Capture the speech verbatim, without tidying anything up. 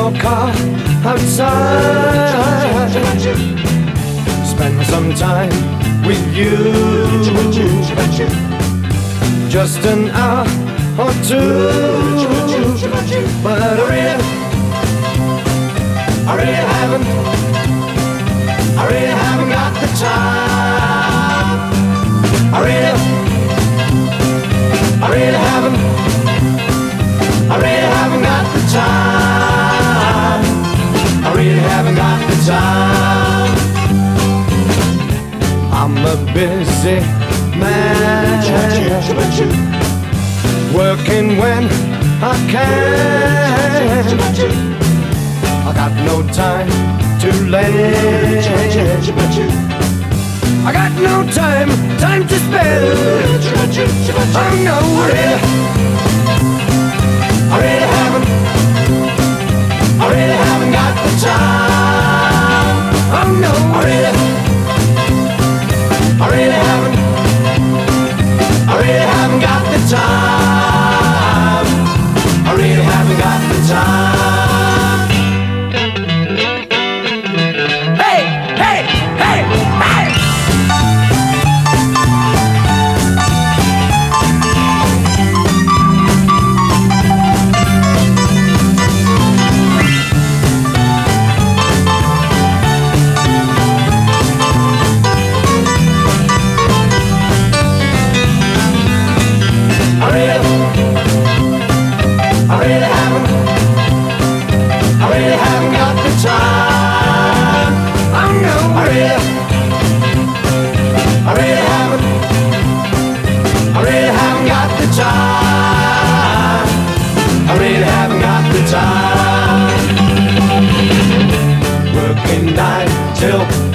your car outside, spend some time with you, just an hour or two. But I really, I really haven't, I really haven't got the time. I really, I really haven't, I really haven't got the time. I really haven't got the time. I'm a busy man, working when I can. I got no time to lend. I got no time, time to spend. Oh no, really, I really haven't, I really haven't got the time. Oh no, I really, I really haven't, I really haven't got the time. I really haven't got the time. Hey, hey, hey, hey! I really haven't, I really haven't got the time. Oh no, I really, I really haven't, I really haven't got the time. I really haven't got the time. Working nine till